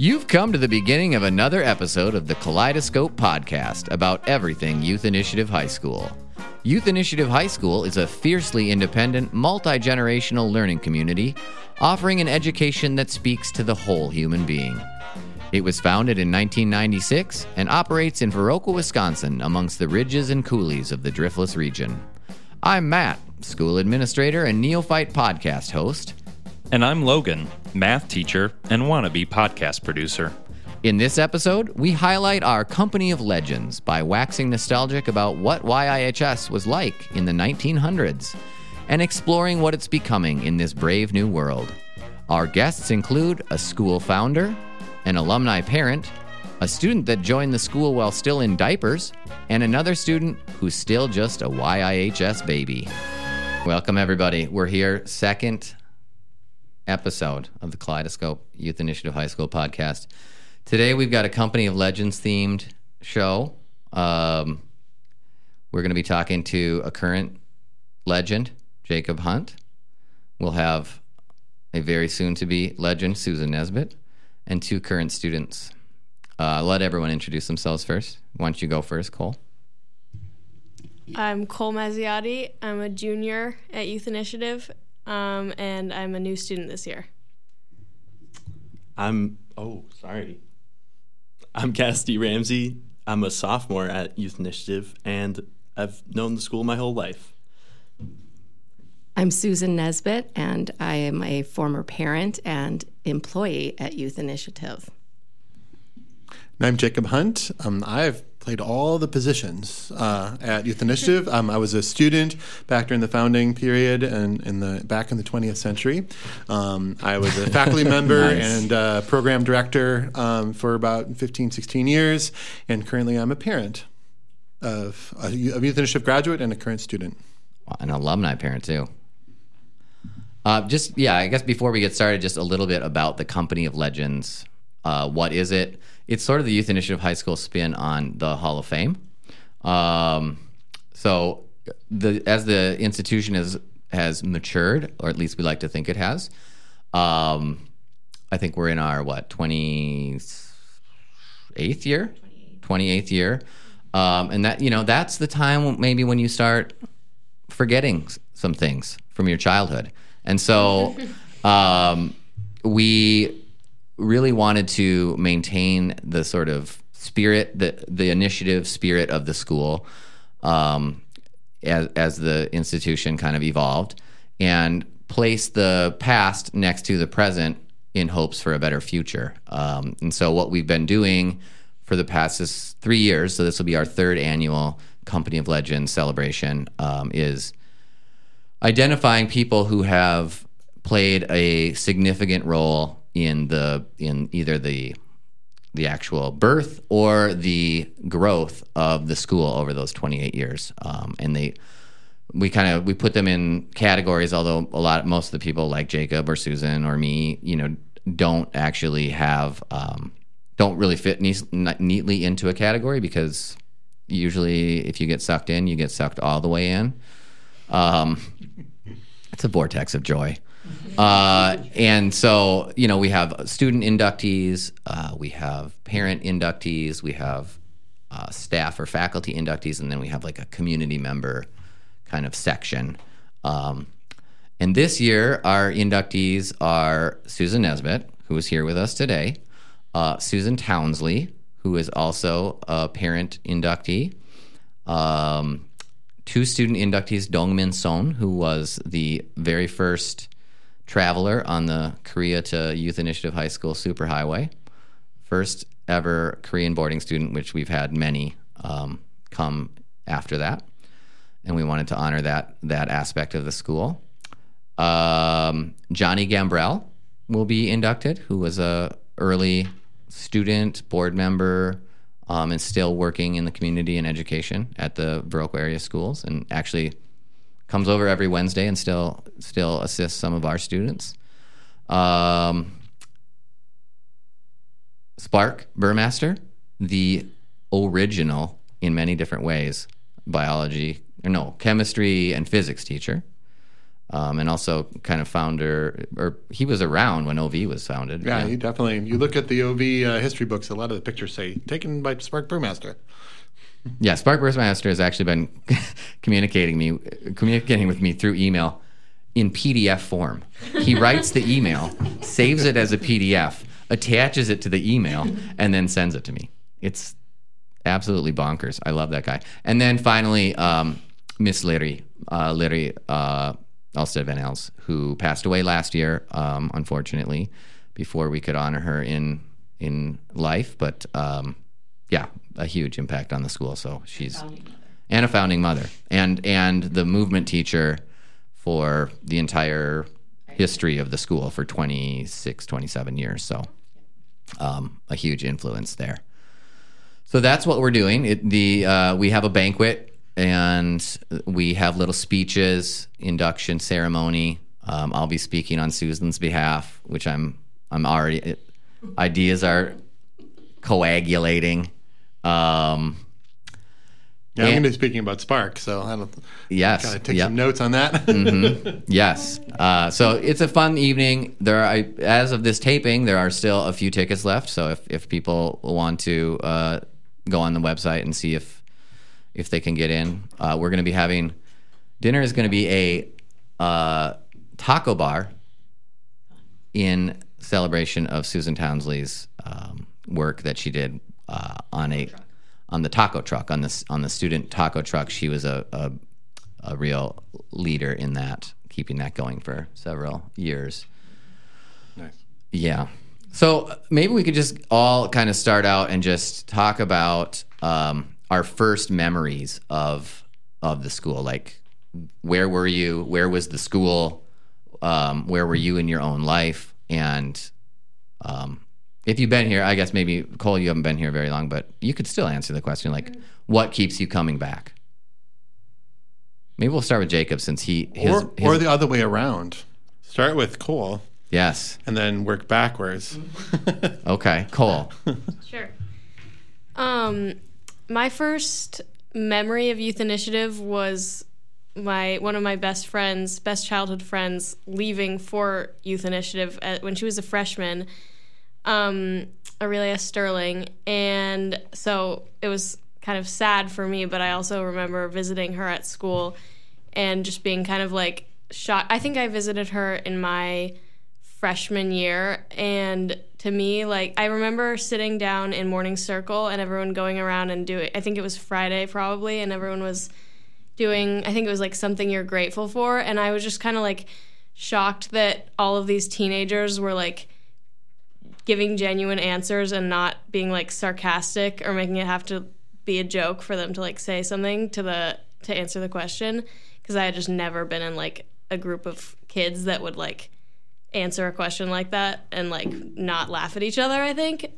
You've come to the beginning of another episode of the Kaleidoscope Podcast about everything Youth Initiative High School. Youth Initiative High School is a fiercely independent, multi-generational learning community offering an education that speaks to the whole human being. It was founded in 1996 and operates in Viroqua, Wisconsin, amongst the ridges and coulees of the Driftless region. I'm Matt, school administrator and neophyte podcast host. And I'm Logan, math teacher and wannabe podcast producer. In this episode, we highlight our company of legends by waxing nostalgic about what YIHS was like in the 1900s and exploring what it's becoming in this brave new world. Our guests include a school founder, an alumni parent, a student that joined the school while still in diapers, and another student who's still just a YIHS baby. Welcome, everybody. We're here, second episode of the Kaleidoscope Youth Initiative High School podcast. Today we've got a Company of Legends themed show. We're going to be talking to a current legend, Jacob Hunt. We'll have a very soon-to-be legend, Susan Nesbitt, and two current students. Let everyone introduce themselves first. Why don't you go first, Cole? I'm Cole Mazziotti. I'm a junior at Youth Initiative, and I'm a new student this year. I'm Cassidy Ramsey. I'm a sophomore at Youth Initiative, and I've known the school my whole life. I'm Susan Nesbitt, and I am a former parent and employee at Youth Initiative. And I'm Jacob Hunt. I've played all the positions at Youth Initiative. I was a student back during the founding period and back in the 20th century. I was a faculty member Nice. and program director for about 15, 16 years, and currently I'm a parent of a Youth Initiative graduate and a current student. An alumni parent, too. I guess before we get started, just a little bit about the Company of Legends. What is it? It's sort of the Youth Initiative High School spin on the Hall of Fame. So as the institution has matured, or at least we like to think it has, I think we're in our, 28th year? 28th year. And that's the time maybe when you start forgetting some things from your childhood. And so we really wanted to maintain the sort of spirit, the initiative spirit of the school as the institution kind of evolved, and place the past next to the present in hopes for a better future. And so what we've been doing for the past 3 years, so this will be our third annual Company of Legends celebration, is identifying people who have played a significant role in either the actual birth or the growth of the school over those 28 years. And we put them in categories, although most of the people like Jacob or Susan or me, don't actually have don't really fit neatly into a category, because usually if you get sucked in, you get sucked all the way in. It's a vortex of joy. And so, we have student inductees, we have parent inductees, we have staff or faculty inductees, and then we have like a community member kind of section. And this year, our inductees are Susan Nesbitt, who is here with us today, Susan Townsley, who is also a parent inductee, two student inductees, Dongmin Son, who was the very first traveler on the Korea to Youth Initiative High School Superhighway, first ever Korean boarding student, which we've had many come after that, and we wanted to honor that aspect of the school. Johnny Gambrell will be inducted, who was a early student, board member, and still working in the community and education at the Viroqua area schools, and actually comes over every Wednesday and still assists some of our students. Spark Burmaster, the original, in many different ways, chemistry and physics teacher. and also kind of founder, or he was around when OV was founded. Yeah, you definitely. You look at the OV history books, a lot of the pictures say taken by Spark Brewmaster. Yeah, Spark Brewmaster has actually been communicating with me through email in PDF form. He writes the email, saves it as a PDF, attaches it to the email, and then sends it to me. It's absolutely bonkers. I love that guy. And then finally, Miss Larry Alstead Van Els, who passed away last year, unfortunately, before we could honor her in life. But yeah, a huge impact on the school. So she's a founding mother, and the movement teacher for the entire history of the school for 26, 27 years. So a huge influence there. So that's what we're doing. We have a banquet, and we have little speeches, induction ceremony. I'll be speaking on Susan's behalf, which I'm already. Ideas are coagulating. Yeah, I'm going to be speaking about Spark, so I don't. Yes, gotta take some notes on that. Yes. So it's a fun evening. As of this taping, there are still a few tickets left. So if people want to go on the website and see if they can get in, we're going to be having dinner. Is going to be a taco bar in celebration of Susan Townsley's work that she did on the taco truck, on the student taco truck. She was a real leader in that, keeping that going for several years. Nice. Yeah. So maybe we could just all kind of start out and just talk about our first memories of the school. Like, where were you? Where was the school? Where were you in your own life? And if you've been here, I guess maybe, Cole, you haven't been here very long, but you could still answer the question, like, what keeps you coming back? Maybe we'll start with Jacob, since or the other way around. Start with Cole. Yes. And then work backwards. Okay, Cole. Sure. My first memory of Youth Initiative was one of my best childhood friends, leaving for Youth Initiative when she was a freshman. Aurelia Sterling, and so it was kind of sad for me, but I also remember visiting her at school and just being kind of like shocked. I think I visited her in my freshman year, and to me, like, I remember sitting down in morning circle and everyone going around and I think it was Friday probably, and everyone was doing, I think it was like something you're grateful for, and I was just kind of like shocked that all of these teenagers were like giving genuine answers and not being like sarcastic or making it have to be a joke for them to like say something to answer the question, because I had just never been in like a group of kids that would like answer a question like that and like not laugh at each other, I think.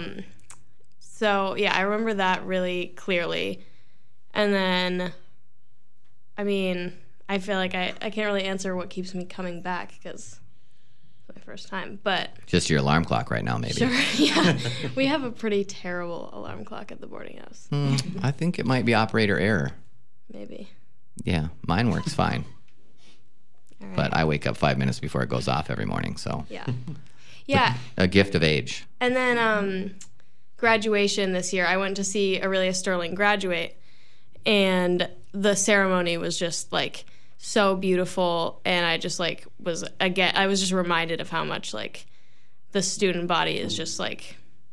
So yeah, I remember that really clearly. And then, I mean, I feel like I can't really answer what keeps me coming back, because my first time, but Just your alarm clock right now, maybe. sure, yeah. We have a pretty terrible alarm clock at the boarding house. I think it might be operator error. Maybe. Yeah, mine works fine. All right. But I wake up 5 minutes before it goes off every morning, so Yeah. Yeah. a gift of age. And then graduation this year, I went to see Aurelia Sterling graduate, and the ceremony was just like so beautiful, and I just like I was just reminded of how much like the student body is just like,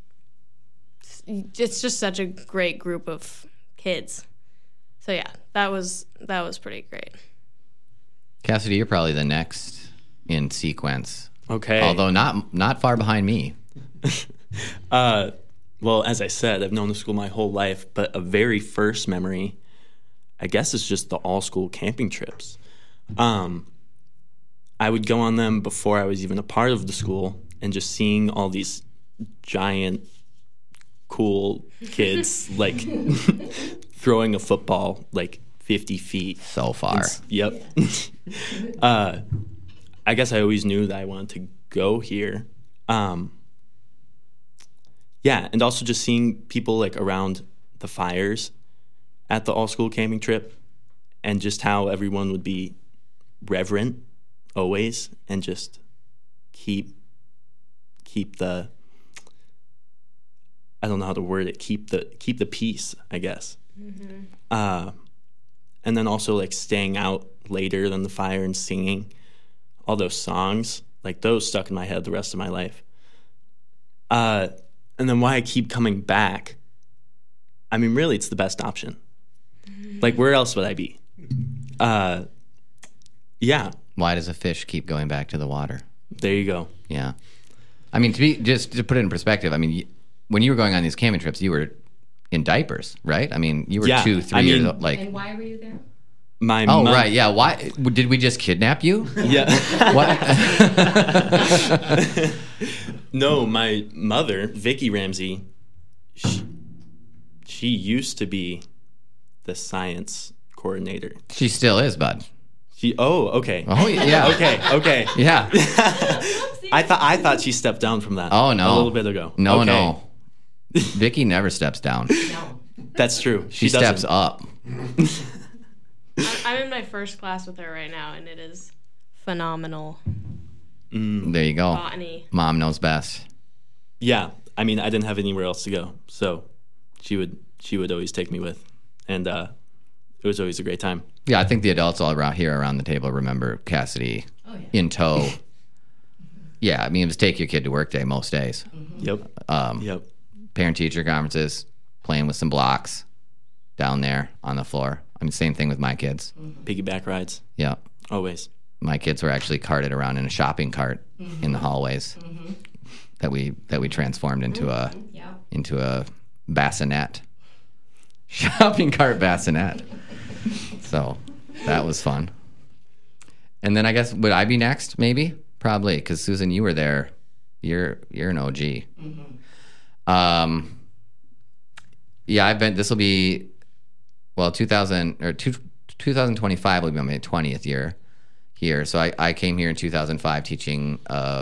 it's just such a great group of kids. So yeah, that was pretty great. Cassidy, you're probably the next in sequence. Okay. Although not far behind me. Well, as I said, I've known the school my whole life, but a very first memory, I guess, is just the all-school camping trips. I would go on them before I was even a part of the school, and just seeing all these giant, cool kids like throwing a football like 50 feet. So far. Yep. I guess I always knew that I wanted to go here. Yeah, and also just seeing people like around the fires at the all-school camping trip, and just how everyone would be reverent always, and just keep the, I don't know how to word it, keep the peace, I guess. And then also like staying out later than the fire and singing all those songs, like those stuck in my head the rest of my life. And then why I keep coming back, I mean, really, it's the best option. Like, where else would I be? Yeah, Why does a fish keep going back to the water? there you go. Yeah. I mean, just to put it in perspective, I mean, when you were going on these camping trips, you were in diapers, right? I mean, you were Yeah, 2, 3 I years mean- old. Like, And why were you there? My oh, mom- right. Yeah. Why? Did we just kidnap you? Yeah. What? No, my mother, Vicky Ramsey, she used to be the science coordinator. She still is, bud. Okay. Oh, yeah. Okay. Yeah. I thought she stepped down from that. Oh, no. A little bit ago. No, Okay. no. Vicky never steps down. No. That's true. She doesn't. steps up. I'm in my first class with her right now, and it is phenomenal. There you go. Botany. Mom knows best. Yeah. I mean, I didn't have anywhere else to go, so she would always take me with, and it was always a great time. Yeah, I think the adults all around here around the table remember Cassidy in tow. Yeah, I mean, it was take your kid to work day most days. Yep. Yep. Parent-teacher conferences, playing with some blocks down there on the floor. I mean, same thing with my kids. Piggyback rides. Yeah. Always. My kids were actually carted around in a shopping cart in the hallways that we transformed into a bassinet. Shopping cart bassinet. So that was fun. And then I guess, would I be next? Maybe, probably, because Susan, you were there. You're an OG. Yeah, I've been. This will be 2025 will be my 20th year here. So I came here in 2005 teaching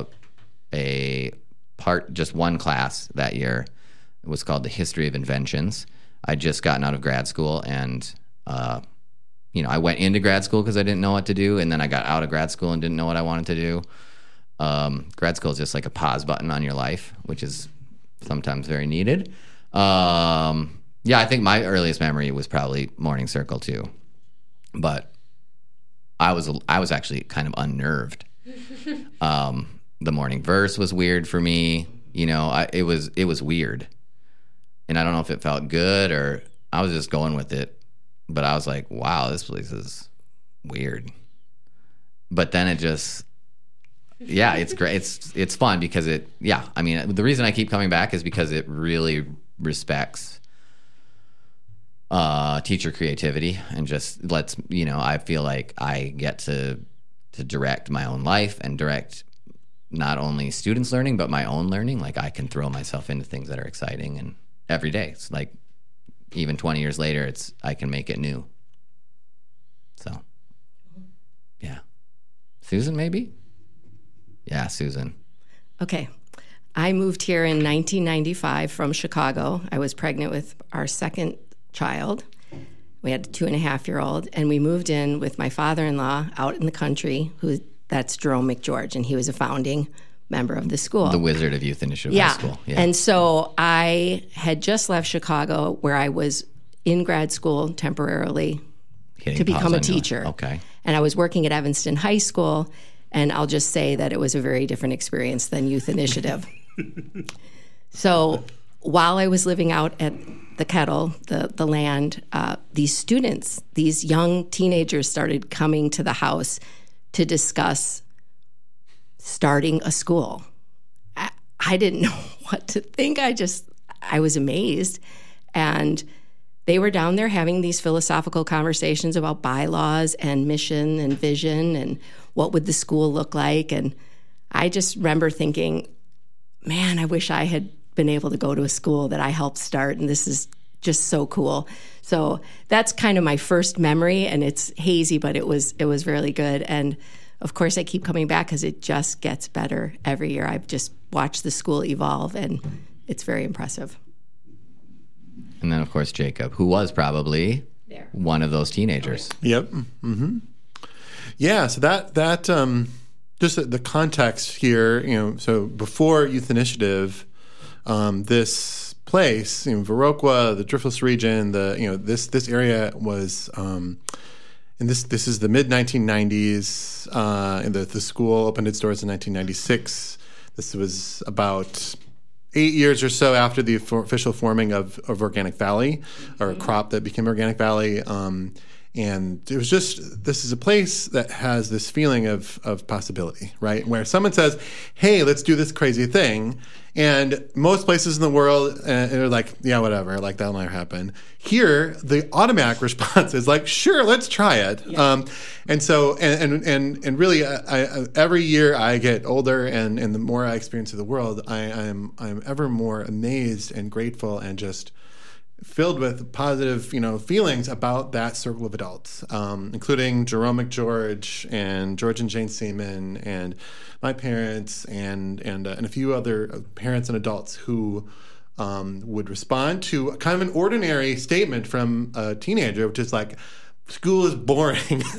just one class that year. It was called the History of Inventions. I'd just gotten out of grad school, and I went into grad school because I didn't know what to do, and then I got out of grad school and didn't know what I wanted to do. Grad school is just like a pause button on your life, which is sometimes very needed. Yeah, I think my earliest memory was probably Morning Circle too, but I was actually kind of unnerved. The morning verse was weird for me. It was weird, and I don't know if it felt good or I was just going with it. But I was like, wow, this place is weird. But then it just, yeah, it's great. It's fun because the reason I keep coming back is because it really respects teacher creativity and just lets, I feel like I get to direct my own life and direct not only students' learning, but my own learning. Like I can throw myself into things that are exciting, and every day it's like, even 20 years later, I can make it new. So, yeah. Susan, maybe? Yeah, Susan. Okay. I moved here in 1995 from Chicago. I was pregnant with our second child. We had a 2.5-year-old, and we moved in with my father-in-law out in the country, that's Jerome McGeorge, and he was a founding member of the school. The Wizard of Youth Initiative High School. Yeah. And so I had just left Chicago, where I was in grad school temporarily to become a teacher. Okay. And I was working at Evanston High School, and I'll just say that it was a very different experience than Youth Initiative. So while I was living out at the Kettle, the land, these students, these young teenagers started coming to the house to discuss starting a school. I didn't know what to think. I was amazed. And they were down there having these philosophical conversations about bylaws and mission and vision and what would the school look like. And I just remember thinking, man, I wish I had been able to go to a school that I helped start, and this is just so cool. So that's kind of my first memory, and it's hazy, but it was really good. And of course, I keep coming back because it just gets better every year. I've just watched the school evolve, and it's very impressive. And then, of course, Jacob, who was probably one of those teenagers. Yep. Mm-hmm. Yeah. So that just the context here, so before Youth Initiative, this place, Viroqua, the Driftless region, this area was, and this is the mid 1990s. And the school opened its doors in 1996. This was about 8 years or so after the official forming of Organic Valley, or a crop that became Organic Valley. And it was this is a place that has this feeling of possibility, right? Where someone says, hey, let's do this crazy thing. And most places in the world, they're like, yeah, whatever, like that'll never happen. Here, the automatic response is like, sure, let's try it. Yeah. And so, and really, every year I get older, and the more I experience of the world, I'm ever more amazed and grateful and just filled with positive, feelings about that circle of adults, including Jerome McGeorge and George and Jane Seaman and my parents and a few other parents and adults who would respond to kind of an ordinary statement from a teenager, which is like, school is boring.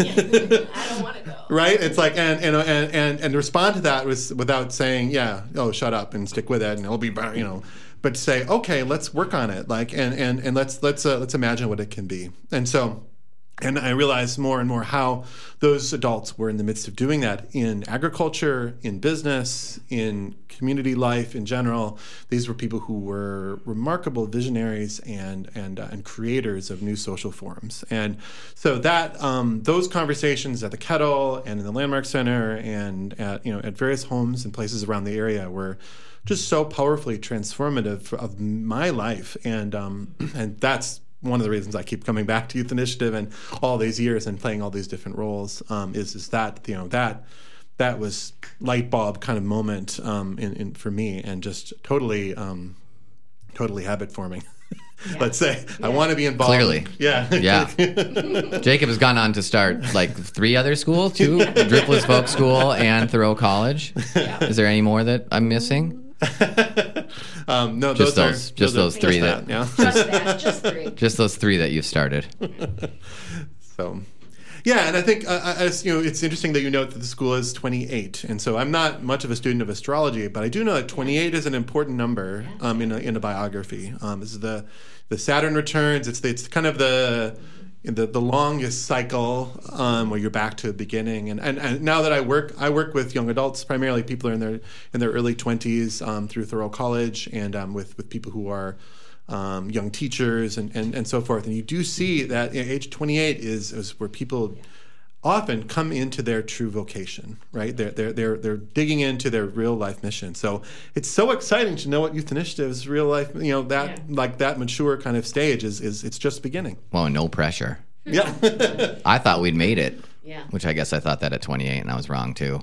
I don't want to go. Right? It's like, and respond to that was without saying, shut up and stick with it and it'll be better, but to say, okay, let's work on it, and let's imagine what it can be. And so, and I realized more and more how those adults were in the midst of doing that in agriculture, in business, in community life in general. These were people who were remarkable visionaries and creators of new social forms. And so that those conversations at the Kettle and in the Landmark Center and at various homes and places around the area were just so powerfully transformative of my life, and that's one of the reasons I keep coming back to Youth Initiative and all these years and playing all these different roles. Is that that was light bulb kind of moment for me, and just totally habit forming. Yeah. Let's say I want to be involved. Clearly, yeah. Jacob has gone on to start like 3 other schools, 2, the Driftless Folk School and Thoreau College. Yeah. Is there any more that I'm missing? No, just those 3 that. Yeah. Just 3. Just those 3 that you've started. So, yeah, and I think it's interesting that you note that the school is 28, and so I'm not much of a student of astrology, but I do know that 28 is an important number in a biography. This is the Saturn returns. It's kind of the longest cycle where you're back to the beginning. And now that I work with young adults, primarily people are in their early 20s through Thoreau College, and with people who are young teachers and so forth. And you do see that age 28 is where people often come into their true vocation, right? They're digging into their real life mission. So it's so exciting to know what Youth Initiative's real life, that mature kind of stage is it's just beginning. Well, no pressure. Yeah. I thought we'd made it. Yeah. Which I guess I thought that at 28, and I was wrong too.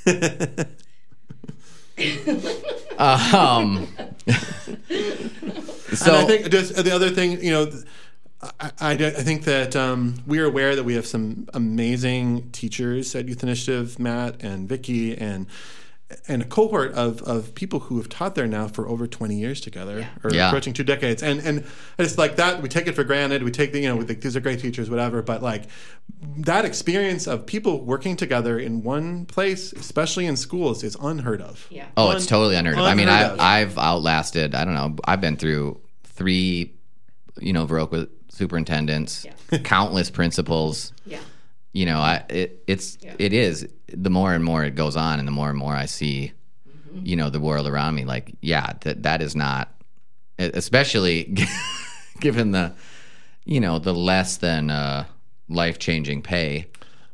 So, and I think just the other thing, I think that we are aware that we have some amazing teachers at Youth Initiative, Matt and Vicky, and a cohort of people who have taught there now for over 20 years together, or approaching 2 decades. And it's like that, we take it for granted. We take we think these are great teachers, whatever. But like that experience of people working together in one place, especially in schools, is unheard of. Yeah. Oh, it's totally unheard of. I mean, I've outlasted, I don't know, I've been through 3, Viroqua superintendents, countless principals. Yeah. It is, the more and more it goes on and the more I see, the world around me, like, that is not, especially given the, the less than life-changing pay,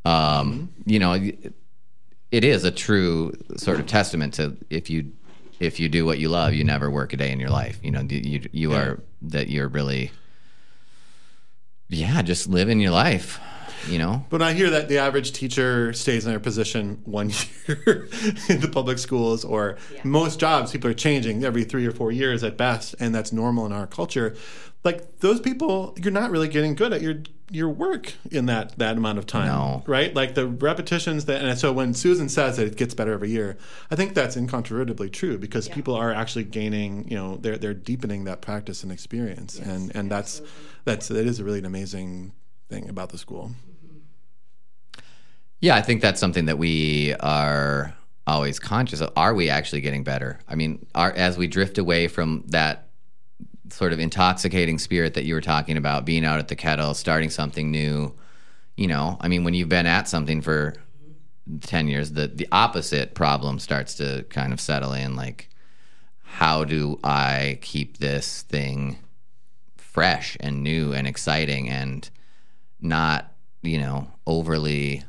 it is a true sort of testament to if you do what you love, you never work a day in your life. You're really, just living your life. But I hear that the average teacher stays in their position 1 year in the public schools, or most jobs, people are changing every 3 or 4 years at best, and that's normal in our culture. Like those people, you're not really getting good at your work in that amount of time, right? Like the repetitions and so when Susan says that it gets better every year, I think that's incontrovertibly true, because people are actually gaining, they're deepening that practice and experience, and that is really an amazing thing about the school. Yeah, I think that's something that we are always conscious of. Are we actually getting better? I mean, as we drift away from that sort of intoxicating spirit that you were talking about, being out at the kettle, starting something new, I mean, when you've been at something for 10 years, the opposite problem starts to kind of settle in. Like, how do I keep this thing fresh and new and exciting and not, overly,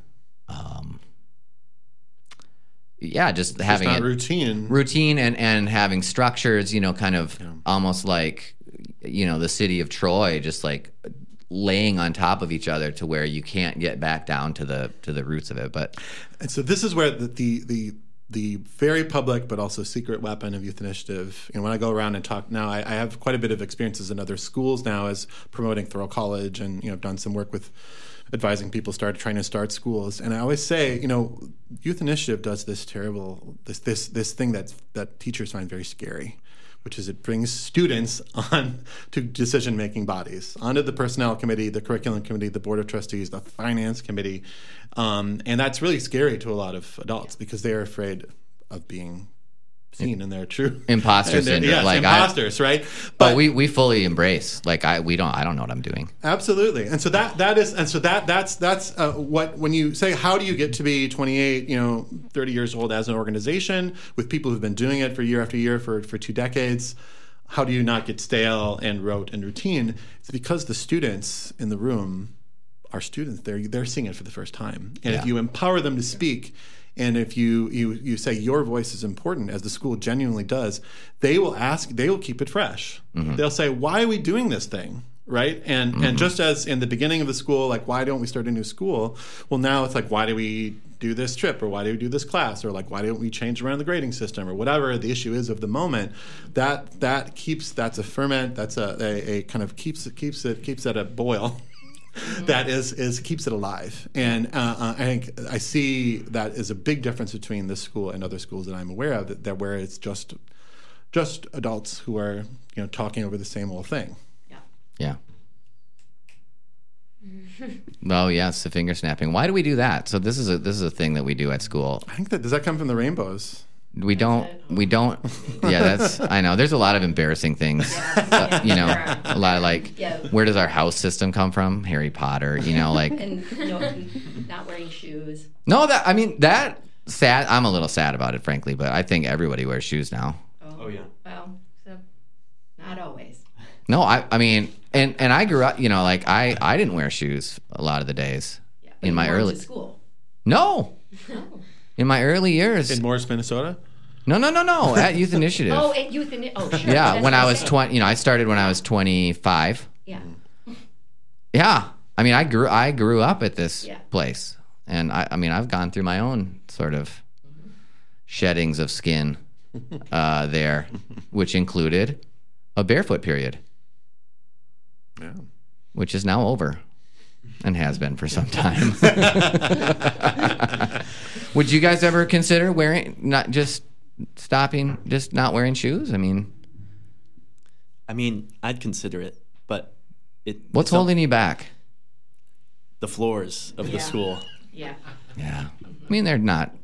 just having not it routine and having structures, kind of almost like, the city of Troy, just like laying on top of each other to where you can't get back down to the roots of it. And so this is where the very public but also secret weapon of Youth Initiative, when I go around and talk now, I have quite a bit of experiences in other schools now as promoting Thoreau College, and I've done some work with advising people trying to start schools. And I always say, Youth Initiative does this terrible this thing that teachers find very scary, which is it brings students on to decision-making bodies, onto the personnel committee, the curriculum committee, the board of trustees, the finance committee. And that's really scary to a lot of adults because they're afraid of being seen in their true imposter syndrome. Yes, like imposters, right? But we fully embrace. Like I don't know what I'm doing. Absolutely. And so that's what, when you say, how do you get to be 28, 30 years old as an organization with people who've been doing it for year after year for 2 decades, how do you not get stale and rote and routine? It's because the students in the room are students. They're seeing it for the first time. And if you empower them to speak, and if you say your voice is important, as the school genuinely does, they will keep it fresh. Mm-hmm. They'll say, why are we doing this thing? Right? And just as in the beginning of the school, like, why don't we start a new school? Well, now it's like, why do we do this trip? Or why do we do this class? Or like, why don't we change around the grading system? Or whatever the issue is of the moment. That's a ferment. That's a kind of keeps it at a boil. That keeps it alive, and I think I see that as a big difference between this school and other schools that I'm aware of, that where it's just adults who are talking over the same old thing. Yeah. Oh yes, the finger snapping. Why do we do that? So this is a thing that we do at school. I think does that come from the rainbows? We don't. Yeah, I know. There's a lot of embarrassing things. A lot of like, where does our house system come from? Harry Potter, like. And not wearing shoes. No, that sad. I'm a little sad about it, frankly, but I think everybody wears shoes now. Oh yeah. Well, so not always. No, I mean, and I grew up, like I didn't wear shoes a lot of the days in my early school. No. In my early years. In Morris, Minnesota? No. At Youth Initiative. Oh, at Youth Initiative. Oh, sure. Yeah, when I was 20, I started when I was 25. Yeah. Yeah. I mean, I grew up at this place. And I've gone through my own sort of sheddings of skin there, which included a barefoot period. Yeah. Which is now over and has been for some time. Would you guys ever consider not wearing shoes? I mean, I'd consider it, but what's holding you back? The floors of the school. Yeah. Yeah. I mean, they're not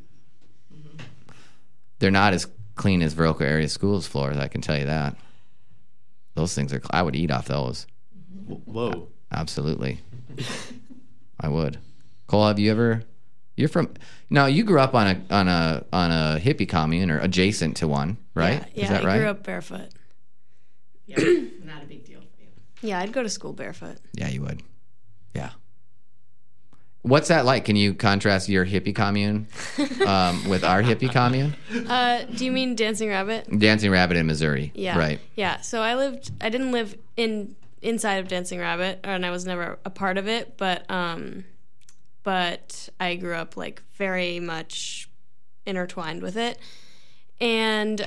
as clean as Viroqua area schools floors, I can tell you that. Those things I would eat off those. Whoa. Absolutely. I would. Cole, you grew up on a hippie commune or adjacent to one, right? Yeah, Is that right? I grew up barefoot. Yeah, not a big deal for you. Yeah, I'd go to school barefoot. Yeah, you would. Yeah. What's that like? Can you contrast your hippie commune with our hippie commune? Do you mean Dancing Rabbit? Dancing Rabbit in Missouri. Yeah. Right. Yeah. So I didn't live inside of Dancing Rabbit, and I was never a part of it, but I grew up like very much intertwined with it. And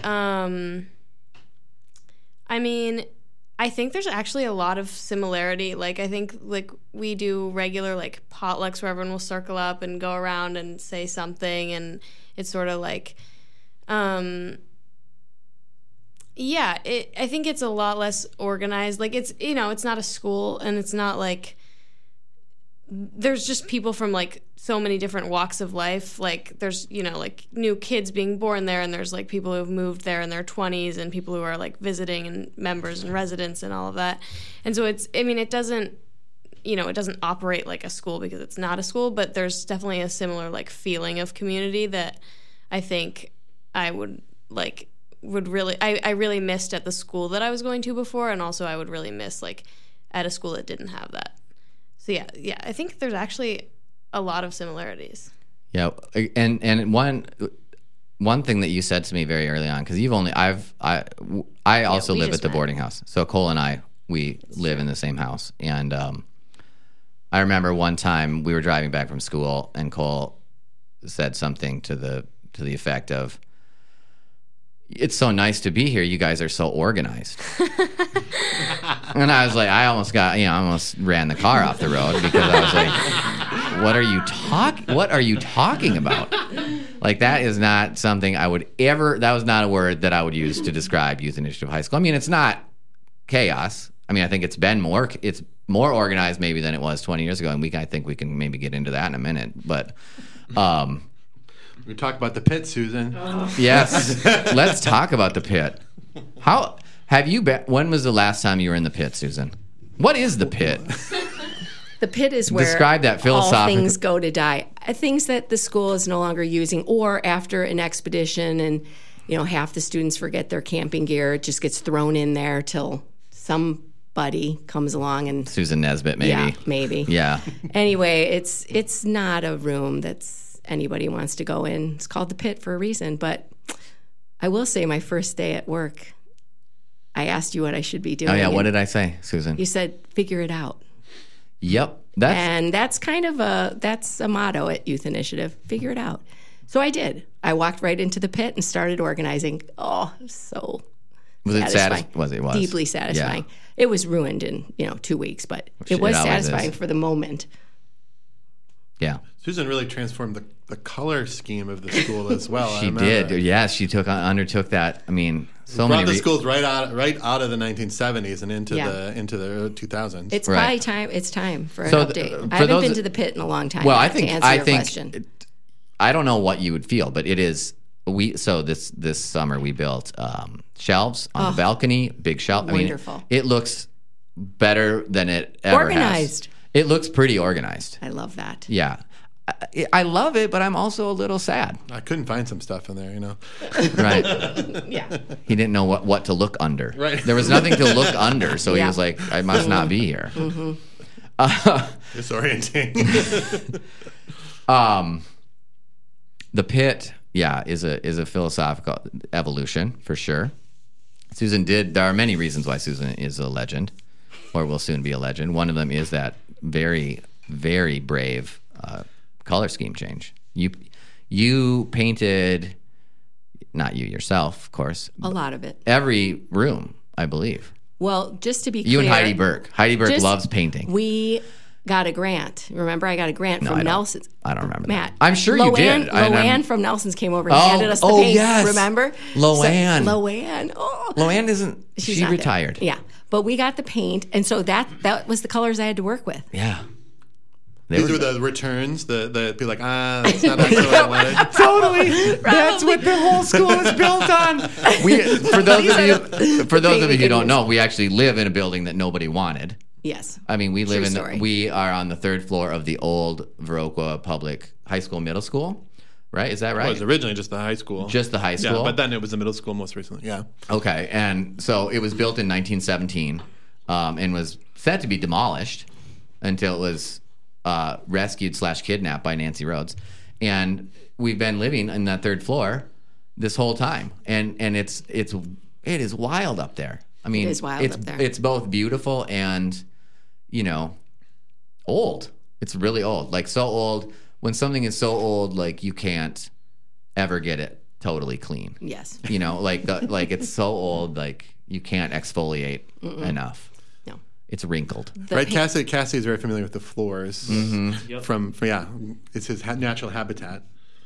I think there's actually a lot of similarity. Like, I think like we do regular like potlucks where everyone will circle up and go around and say something, and it's sort of like I think it's a lot less organized. Like, it's, it's not a school, and it's not like there's just people from like so many different walks of life. Like there's, like new kids being born there, and there's like people who have moved there in their 20s, and people who are like visiting and members and residents and all of that. And so it doesn't, it doesn't operate like a school because it's not a school, but there's definitely a similar like feeling of community that I think I would really, I really missed at the school that I was going to before, and also I would really miss like at a school that didn't have that. So yeah, I think there's actually a lot of similarities. Yeah, and one thing that you said to me very early on, because I also live at the boarding house. So Cole and I, we live in the same house, and I remember one time we were driving back from school, and Cole said something to the effect of, "It's so nice to be here. You guys are so organized." And I was like, I almost ran the car off the road because I was like, what are you talking about? Like, that is not something I would ever, that was not a word that I would use to describe Youth Initiative High School. I mean, it's not chaos. I mean, I think it's more organized maybe than it was 20 years ago. And I think we can maybe get into that in a minute. But, we talk about the pit, Susan. Yes, let's talk about the pit. How have you been? When was the last time you were in the pit, Susan? What is the pit? The pit is where describe that philosophically. All things go to die. Things that the school is no longer using, or after an expedition and half the students forget their camping gear, it just gets thrown in there till somebody comes along and Susan Nesbitt, maybe. Yeah, maybe. Yeah. Anyway, it's not a room that's anybody wants to go in. It's called the pit for a reason. But I will say, my first day at work, I asked you what I should be doing. Oh yeah, what did I say, Susan? You said, "Figure it out." Yep. That's kind of a motto at Youth Initiative. Figure it out. So I did. I walked right into the pit and started organizing. Oh, so was satisfying. It was it was deeply satisfying. Yeah. It was ruined in 2 weeks, but it was satisfying for the moment. Yeah. Susan really transformed the color scheme of the school as well. She did. Yeah, she undertook that. I mean, so brought many the schools right out of the 1970s and into the 2000s. It's probably time. It's time for an update. I haven't been to the pit in a long time. Well, to answer your question. I don't know what you would feel, but it is. This summer we built shelves on the balcony, big shelf. Wonderful. I mean, it looks better than it ever organized. has. It looks pretty organized. I love that. Yeah. I love it, but I'm also a little sad. I couldn't find some stuff in there, Right. Yeah. He didn't know what to look under. Right. There was nothing to look under, so he was like, I must not be here. Mm-hmm. Disorienting. The pit, is a philosophical evolution for sure. There are many reasons why Susan is a legend, or will soon be a legend. One of them is that very, very brave color scheme change. You painted, not you yourself, of course. A lot of it. Every room, I believe. Well, just to be clear. You and Heidi Burke. Heidi Burke loves painting. We got a grant. Remember, I got a grant from Nelson's. I don't remember Matt. that. I'm sure you did. Loanne from Nelson's came over and handed us the paint. Yes. Remember? Loanne. Loanne. Oh. Loanne isn't. She retired. There. Yeah. But we got the paint, and so that was the colors I had to work with. Yeah. These were the returns. The be like, that's not actually what I wanted. Totally. That's what the whole school is built on. For those of you who don't know, we actually live in a building that nobody wanted. Yes. I mean, we are on the third floor of the old Viroqua Public High School, Middle School. Right? Is that right? It was originally just the high school. Just the high school? Yeah, but then it was the middle school most recently. Yeah. Okay. And so it was built in 1917 and was set to be demolished until it was rescued/kidnapped by Nancy Rhodes. And we've been living in that third floor this whole time. And it is wild up there. I mean, it is wild up there. It's both beautiful and, old. It's really old. Like, so old. When something is so old, like, you can't ever get it totally clean. Yes. Like it's so old, like, you can't exfoliate enough. No. It's wrinkled. Right? Cassie is very familiar with the floors. Mm-hmm. Yep. From it's his natural habitat.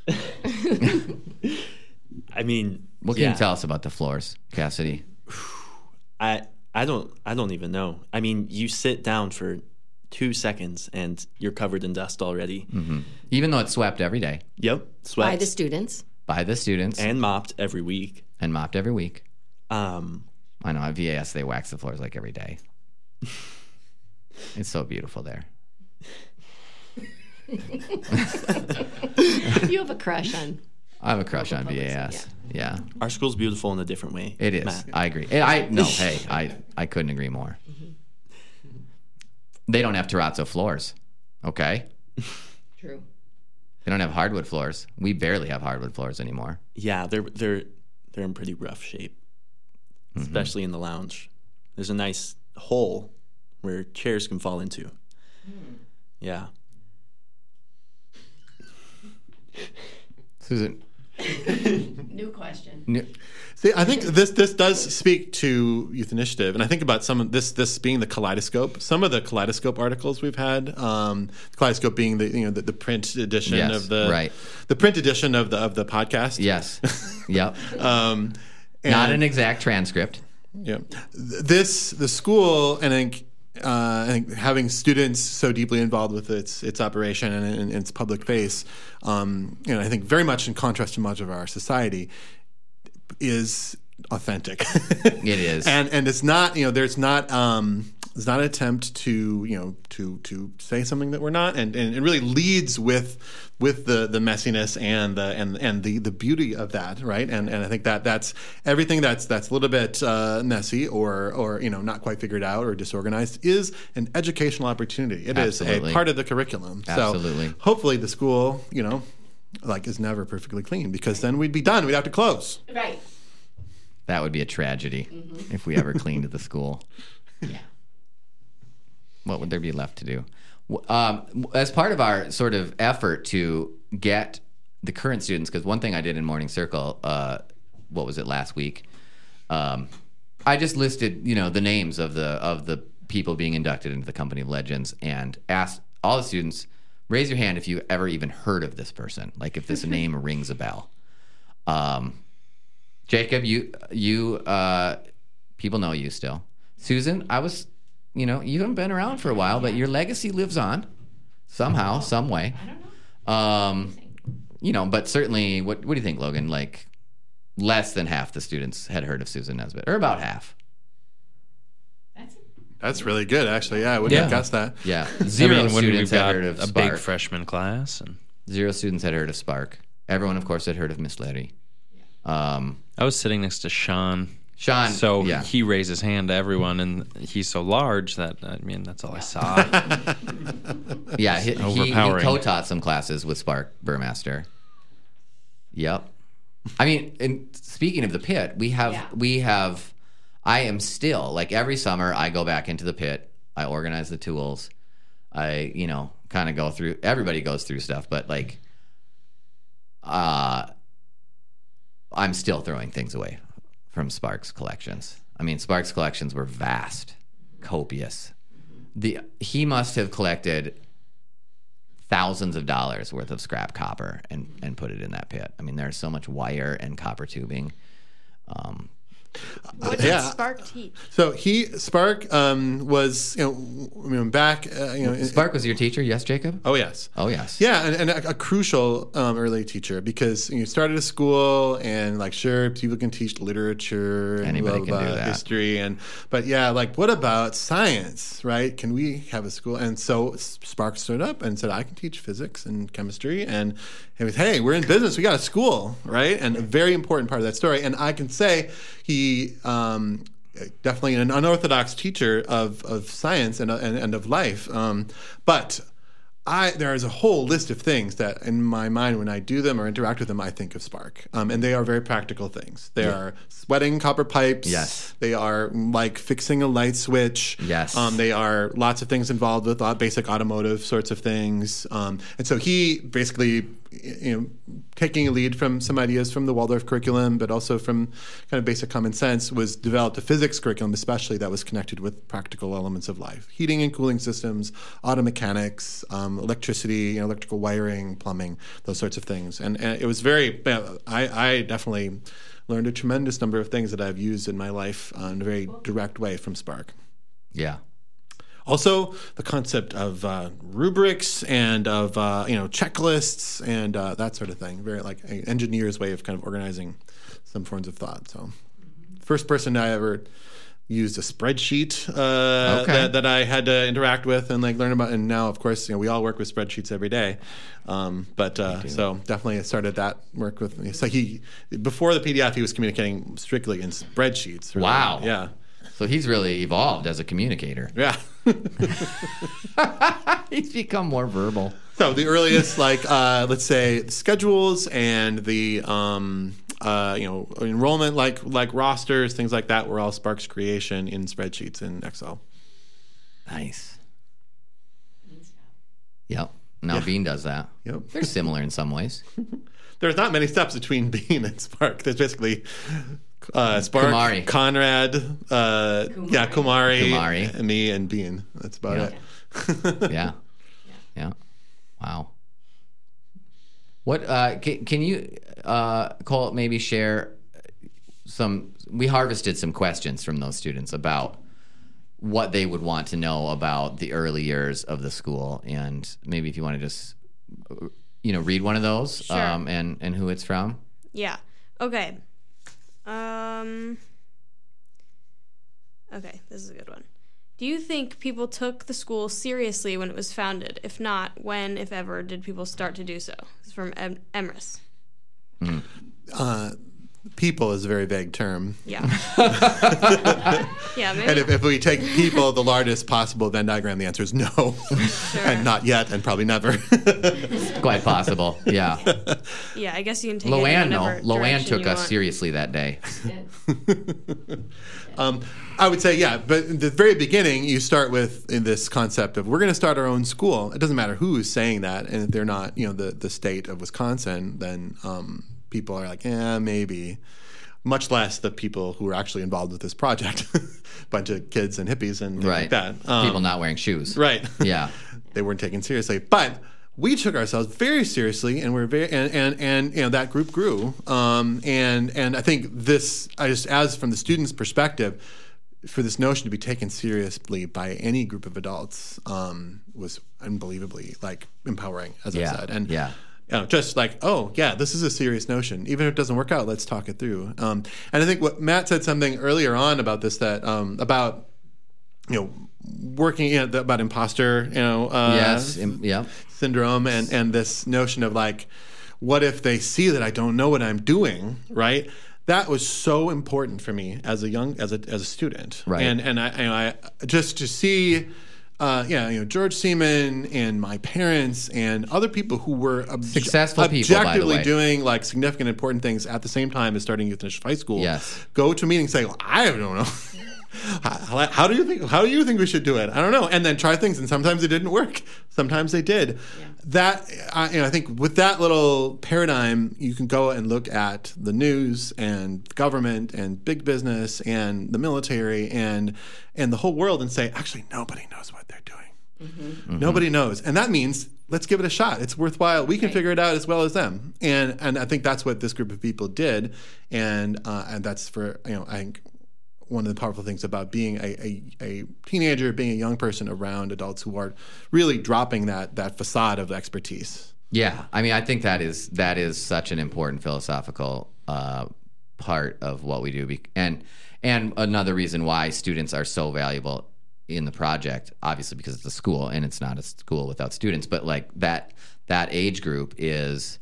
I mean, what can you tell us about the floors, Cassidy? I don't even know. I mean, you sit down for 2 seconds and you're covered in dust already. Even though it's swept every day Yep, swept By the students. by the students and mopped every week. and mopped every week. Um, I know at VAS they wax the floors like every day. It's so beautiful there. You have a crush on. I have a crush on Public VAS. school, Yeah, our school's beautiful in a different way. it is. Matt. I agree. I couldn't agree more. They don't have terrazzo floors. Okay, True. they don't have hardwood floors. We barely have hardwood floors anymore. Yeah, they're in pretty rough shape, especially in the lounge. There's a nice hole where chairs can fall into. Yeah. Susan, New question. See, I think this does speak to Youth Initiative, and I think about some of this being the Kaleidoscope. Some of the Kaleidoscope articles we've had, Kaleidoscope being the print edition Yes, of the right. the print edition of the podcast. yes, yep. Not Not an exact transcript. Yeah, the school, and I think having students so deeply involved with its operation and its public face, I think very much in contrast to much of our society, is authentic. It is. and it's not there's not an attempt to to say something that we're not, and it really leads with the messiness and the beauty of that, right? And I think that's everything that's a little bit messy or not quite figured out or disorganized is an educational opportunity. It Absolutely. is a part of the curriculum. Absolutely. So hopefully the school is never perfectly clean, because then we'd be done. We'd have to close. Right. That would be a tragedy if we ever cleaned the school. Yeah. What would there be left to do? As part of our sort of effort to get the current students, because one thing I did in Morning Circle, what was it, last week? I just listed, the names of the people being inducted into the Company of Legends and asked all the students, raise your hand if you ever even heard of this person, like if this name rings a bell. Jacob, you people know you still. Susan, I was, you haven't been around for a while, but your legacy lives on somehow, some way. I don't know. But certainly, what do you think, Logan? Like, less than half the students had heard of Susan Nesbitt, or about half. That's really good, actually. Yeah, I wouldn't have guessed that. Yeah, I zero mean, when students we've had got heard of a Spark. big freshman class, and 0 students had heard of Spark. Everyone, of course, had heard of Miss Letty. I was sitting next to Sean. Sean, So yeah. he raised his hand to everyone, and he's so large that, that's all I saw. Yeah, he overpowering. co-taught some classes with Spark Burmaster. Yep. I mean, and speaking of the pit, we have. I am still, like, every summer I go back into the pit. I organize the tools. I, kind of go through. Everybody goes through stuff, but like, I'm still throwing things away from Spark's collections. I mean, Spark's collections were vast, copious. He must have collected thousands of dollars worth of scrap copper and put it in that pit. I mean, there's so much wire and copper tubing. What did Spark teach? So Spark was back Spark was your teacher, yes, Jacob? Oh yes. Oh yes. Yeah, and a crucial early teacher, because you started a school and sure, people can teach literature and Anybody can do that. history but what about science, right? Can we have a school? And so Spark stood up and said, I can teach physics and chemistry, and he was, hey, we're in business, we got a school, right? And a very important part of that story. And I can say he definitely an unorthodox teacher of science and of life, but there is a whole list of things that in my mind, when I do them or interact with them, I think of Spark, and they are very practical things. They are sweating copper pipes. Yes. They are like fixing a light switch. Yes. They are lots of things involved with basic automotive sorts of things. And so he basically, taking a lead from some ideas from the Waldorf curriculum, but also from kind of basic common sense, was developed a physics curriculum, especially that was connected with practical elements of life: heating and cooling systems, auto mechanics, electricity, electrical wiring, plumbing, those sorts of things. And it was very. I definitely learned a tremendous number of things that I've used in my life in a very direct way from Spark. Yeah. Also, the concept of rubrics and of checklists and that sort of thing. Very like an engineer's way of kind of organizing some forms of thought. So, first person I ever used a spreadsheet that I had to interact with and like learn about. And now, of course, we all work with spreadsheets every day. So definitely I started that work with me. So before the PDF, he was communicating strictly in spreadsheets. Really. Wow. Yeah. So he's really evolved as a communicator. Yeah. He's become more verbal. So the earliest, let's say, the schedules and the enrollment, like rosters, things like that, were all Spark's creation in spreadsheets in Excel. Nice. Yep. Now Bean does that. Yep. They're similar in some ways. There's not many steps between Bean and Spark. There's basically Spark, Kumari. Conrad, Kumari, and me and Bean. That's about it. Yeah. Wow. What can you, Cole, maybe share some? We harvested some questions from those students about what they would want to know about the early years of the school, and maybe if you want to just, read one of those, Sure. and who it's from. Yeah. Okay. Okay, this is a good one. Do you think people took the school seriously when it was founded? If not, when, if ever, did people start to do so? This is from Emrys. People is a very vague term. Yeah. Yeah, maybe. And if we take people, the largest possible Venn diagram, the answer is no. Sure. And not yet, and probably never. Quite possible. Yeah. Yeah, I guess you can take it Loanne, in whatever Loanne direction took you us want. seriously that day. I would say, yeah, but in the very beginning, you start with this concept of we're going to start our own school. It doesn't matter who is saying that, and if they're not, the state of Wisconsin, then people are like, yeah, maybe. Much less the people who are actually involved with this project, bunch of kids and hippies and things like that. People not wearing shoes. Right. Yeah. They weren't taken seriously, but we took ourselves very seriously, and we're very and that group grew. And I think this, as from the students' perspective, for this notion to be taken seriously by any group of adults was unbelievably empowering, as I said. And just this is a serious notion. Even if it doesn't work out, let's talk it through. And I think what Matt said something earlier on about this, that about working about imposter syndrome and this notion of what if they see that I don't know what I'm doing, right? That was so important for me as a student, right? And I just to see. George Seaman and my parents and other people who were successful people, by the way, objectively doing significant, important things at the same time as starting Youth Initiative High School. Yes. Go to a meeting and say, well, I don't know. How do you think we should do it? I don't know. And then try things, and sometimes it didn't work. Sometimes they did. Yeah. That I think with that little paradigm, you can go and look at the news and government and big business and the military and the whole world and say, actually, nobody knows what they're doing. Mm-hmm. Mm-hmm. Nobody knows, and that means let's give it a shot. It's worthwhile. We can figure it out as well as them. And I think that's what this group of people did, and that's for I think. One of the powerful things about being a teenager, being a young person around adults who are really dropping that facade of expertise. Yeah, I mean, I think that is such an important philosophical part of what we do, and another reason why students are so valuable in the project. Obviously, because it's a school, and it's not a school without students. But that age group is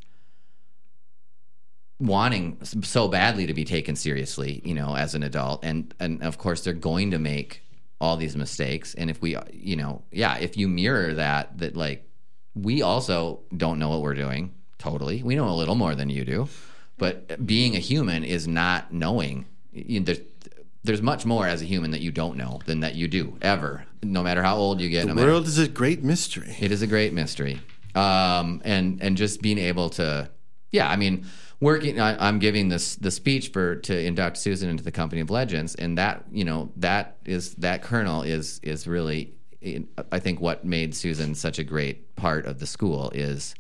wanting so badly to be taken seriously, as an adult, and of course they're going to make all these mistakes. And if we, if you mirror that we also don't know what we're doing totally. We know a little more than you do, but being a human is not knowing. There's much more as a human that you don't know than that you do ever, no matter how old you get. The world is a great mystery. It is a great mystery, and just being able to, working, I'm giving the speech to induct Susan into the Company of Legends, and that kernel is really, I think, what made Susan such a great part of the school is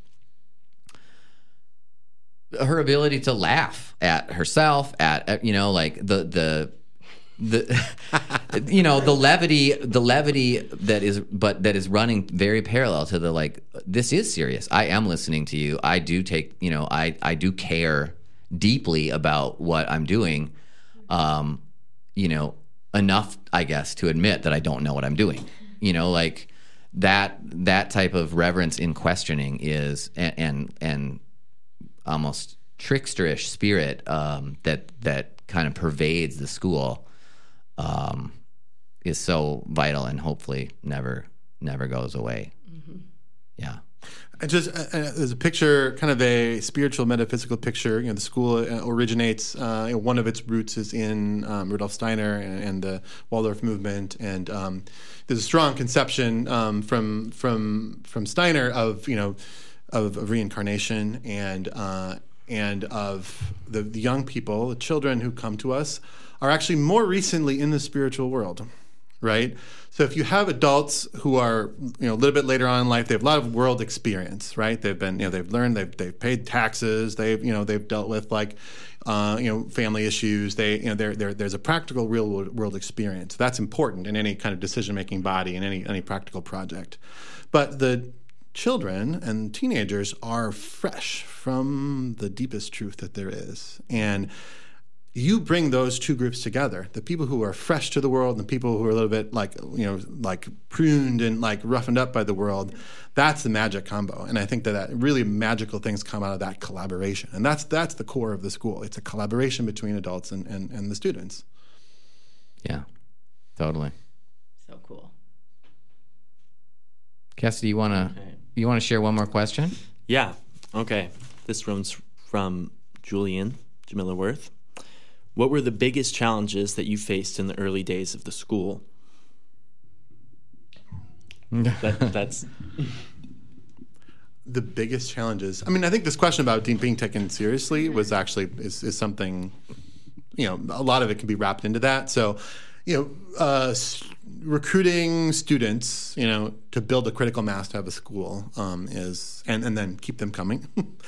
her ability to laugh at herself, at the the levity that is running very parallel to the, like, this is serious. I am listening to you. I do take, I do care deeply about what I'm doing, enough, I guess, to admit that I don't know what I'm doing. Like that type of reverence in questioning is and almost tricksterish spirit that kind of pervades the school is so vital and hopefully never goes away. Mm-hmm. Yeah. And just there's a picture, kind of a spiritual metaphysical picture. The school originates. One of its roots is in Rudolf Steiner and the Waldorf movement, and there's a strong conception from Steiner of reincarnation and of the young people, the children who come to us, are actually more recently in the spiritual world, right? So if you have adults who are, a little bit later on in life, they have a lot of world experience, right? They've been, they've learned, they've paid taxes, they've dealt with family issues. There's a practical real world experience. That's important in any kind of decision-making body, in any practical project. But the children and teenagers are fresh from the deepest truth that there is. And you bring those two groups together, the people who are fresh to the world and the people who are a little bit like pruned and roughened up by the world. That's the magic combo. And I think that really magical things come out of that collaboration. And that's the core of the school. It's a collaboration between adults and the students. Yeah, totally. So cool. Cassidy, you want to share one more question? Yeah. Okay. This one's from Julian Jamila Worth. What were the biggest challenges that you faced in the early days of the school? That's the biggest challenges. I mean, I think this question about being taken seriously was actually is something, a lot of it can be wrapped into that. So, recruiting students, to build a critical mass to have a school is, and then keep them coming,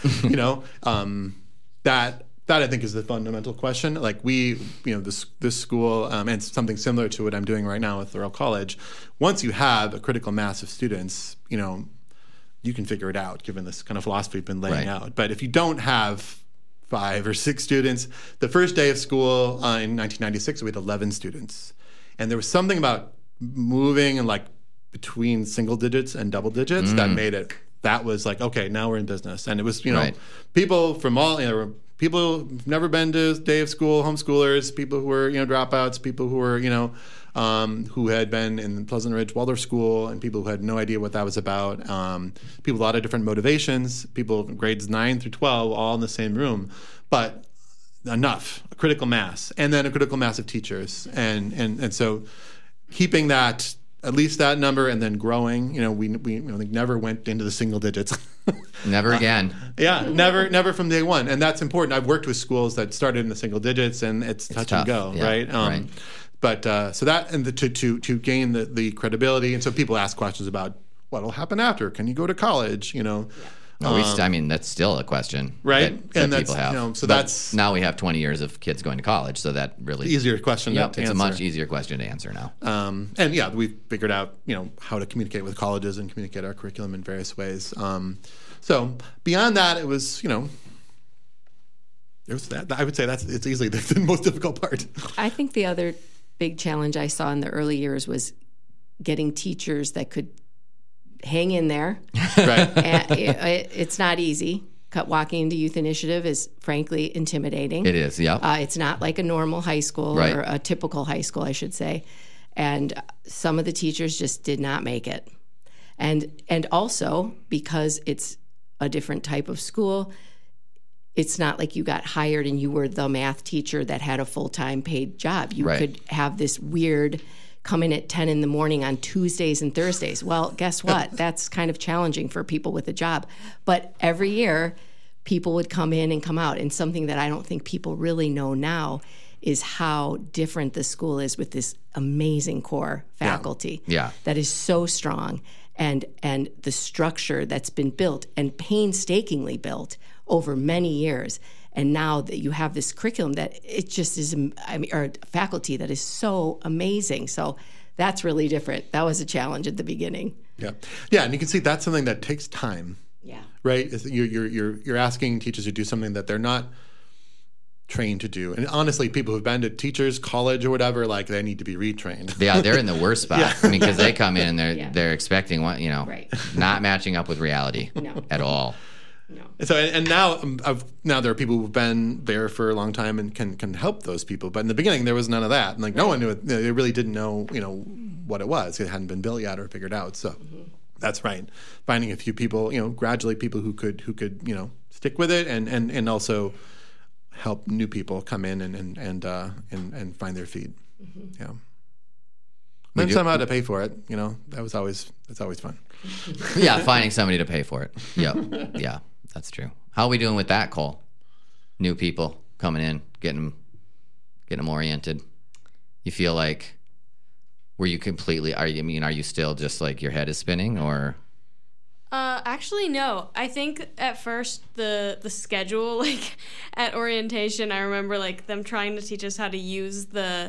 that I think is the fundamental question. Like this school, and something similar to what I'm doing right now with Thoreau College, once you have a critical mass of students, you can figure it out, given this kind of philosophy we've been laying out. But if you don't have 5 or 6 students, the first day of school in 1996, we had 11 students. And there was something about moving and between single digits and double digits that made it, that was okay, now we're in business. And it was, people from all, people who've never been to day of school, homeschoolers, people who were, dropouts, people who were, who had been in Pleasant Ridge Waldorf School, and people who had no idea what that was about. People with a lot of different motivations, people grades 9 through 12, all in the same room. But enough, a critical mass, and then a critical mass of teachers. And so keeping that, at least that number, and then growing, we never went into the single digits. Never again. Never from day one. And that's important. I've worked with schools that started in the single digits, and it's touch tough. And go, Yeah, right? right. But so that, and to gain the credibility, and so people ask questions about what will happen after. Can you go to college? That's still a question, right? That and people have. That's now we have 20 years of kids going to college, so that really easier question. To it's answer. a much easier question to answer now. And we've figured out how to communicate with colleges and communicate our curriculum in various ways. So beyond that, it was it was that. I would say it's easily the most difficult part. I think the other big challenge I saw in the early years was getting teachers that could hang in there. Right. And it's not easy. Walking into Youth Initiative is frankly intimidating. It is, yeah. It's not like a normal high school, right. or a typical high school, I should say. And some of the teachers just did not make it. And also, because it's a different type of school, it's not like you got hired and you were the math teacher that had a full-time paid job. You right. could have this weird come in at 10 in the morning on Tuesdays and Thursdays. Well, guess what? That's kind of challenging for people with a job. But every year, people would come in and come out. And something that I don't think people really know now is how different the school is with this amazing core faculty that is so strong, and the structure that's been built and painstakingly built over many years. And now that you have this curriculum that it just is, or faculty that is so amazing. So that's really different. That was a challenge at the beginning. Yeah. Yeah. And you can see that's something that takes time. Yeah. Right? You're asking teachers to do something that they're not trained to do. And honestly, people who've been to teachers, college or whatever, like they need to be retrained. Yeah, they're in the worst spot. Yeah. I mean, because they come in and Yeah. they're expecting what, Right. not matching up with reality No. at all. No. So and now there are people who've been there for a long time and can help those people. But in the beginning, there was none of that. And like no one knew it. They really didn't know what it was. It hadn't been built yet or figured out. So that's right. Finding a few people, gradually people who could stick with it and also help new people come in and find their feet. Yeah. Then somehow to pay for it. That's always fun. Yeah, finding somebody to pay for it. Yep. Yeah, that's true. How are we doing with that, Cole? New people coming in, getting them oriented. You feel like, are you still just like your head is spinning, or? Actually, no. I think at first the schedule, like at orientation, I remember like them trying to teach us how to use the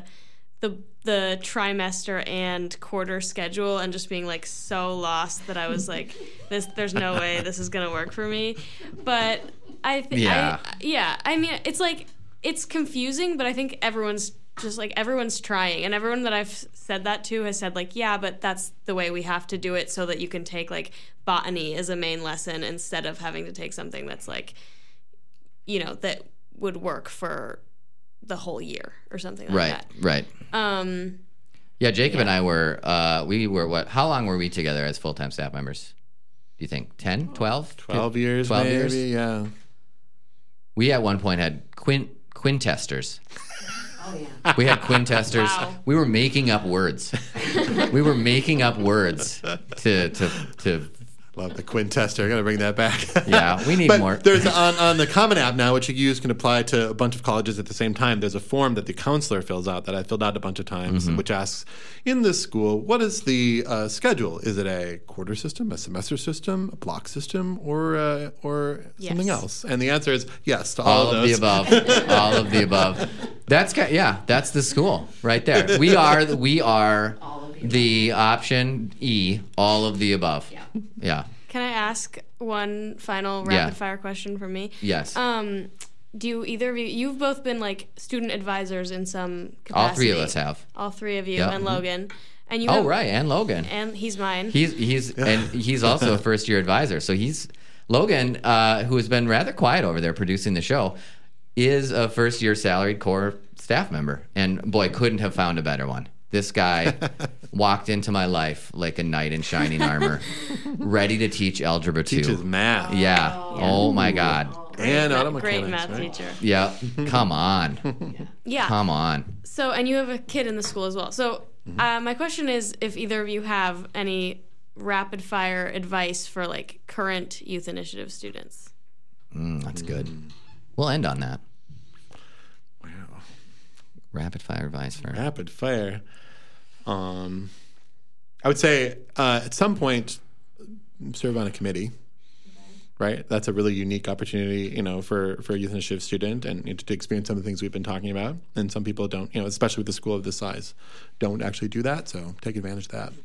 trimester and quarter schedule, and just being like so lost that I was like, there's no way this is gonna work for me. But I mean, it's like it's confusing, but I think everyone's trying, and everyone that I've said that to has said like, yeah, but that's the way we have to do it so that you can take like botany as a main lesson instead of having to take something that's like, that would work for the whole year or something like that. Right. Yeah, Jacob and I were, how long were we together as full-time staff members? Do you think 10, 12? 12 years 12 maybe, years? yeah. We at one point had quintesters. Oh, yeah. We had quintesters. Wow. We were making up words. We were making up words to Love the quintester. I got to bring that back. Yeah, we need but more. There's on the Common App now, which you use can apply to a bunch of colleges at the same time. There's a form that the counselor fills out that I filled out a bunch of times, which asks, in this school, what is the schedule? Is it a quarter system, a semester system, a block system, or something else? And the answer is yes to all of the those. above. All of the above. That's the school right there. We are the option E, all of the above. Yeah. Can I ask one final rapid fire question from me? Yes. Do either of you, you've both been like student advisors in some capacity. All three of us have. All three of you, Yeah. and Logan. And you Oh, have, right, and Logan. And he's mine. He's also a first year advisor. So Logan, who has been rather quiet over there producing the show, is a first year salaried core staff member. And boy, couldn't have found a better one. This guy walked into my life like a knight in shining armor, ready to teach Algebra 2. Teaches math. Yeah. Oh my God. And auto Great mechanics, math right? teacher. Yeah. Come on. Yeah. Come on. So, and you have a kid in the school as well. So, my question is if either of you have any rapid fire advice for like current Youth Initiative students. That's good. We'll end on that. Wow. Rapid fire advice for Rapid fire. I would say at some point serve on a committee. Right, that's a really unique opportunity, for a Youth Initiative student and to experience some of the things we've been talking about. And some people don't, especially with a school of this size, don't actually do that. So take advantage of that.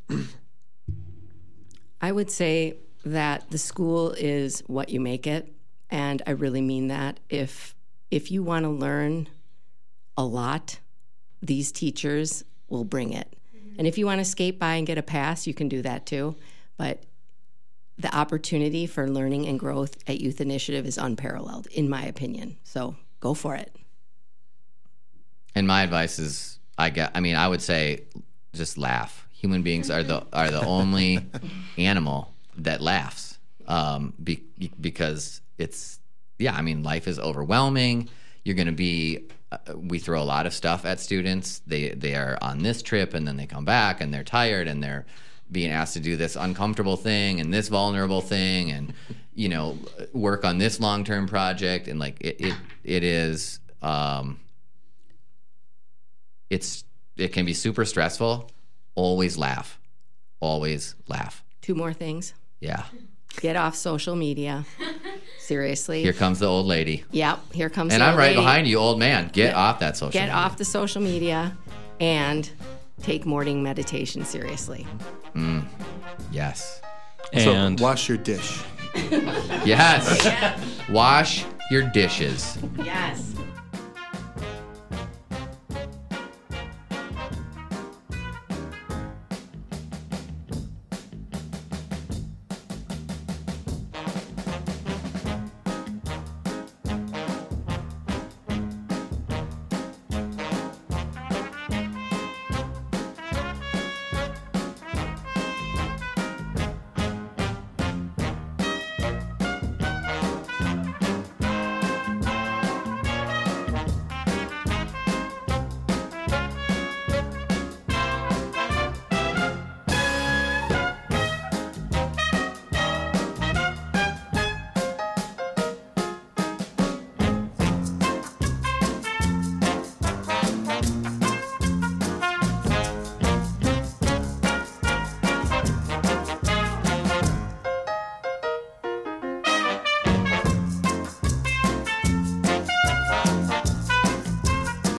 I would say that the school is what you make it, and I really mean that. If you want to learn a lot, these teachers will bring it. And if you want to skate by and get a pass, you can do that too. But the opportunity for learning and growth at Youth Initiative is unparalleled, in my opinion. So go for it. And my advice is, I would say, just laugh. Human beings are the only animal that laughs, because life is overwhelming. You're going to be. We throw a lot of stuff at students. They are on this trip and then they come back and they're tired and they're being asked to do this uncomfortable thing and this vulnerable thing and work on this long-term project, and like it is it can be super stressful. Always laugh. 2 more things. Yeah. Get off social media. seriously. Here comes the old lady. Yep, here comes And the I'm old right lady. behind you, old man. Get off that social Get media. off the social media and take morning meditation seriously. Yes. And So wash your dish. Yes. Wash your dishes. Yes.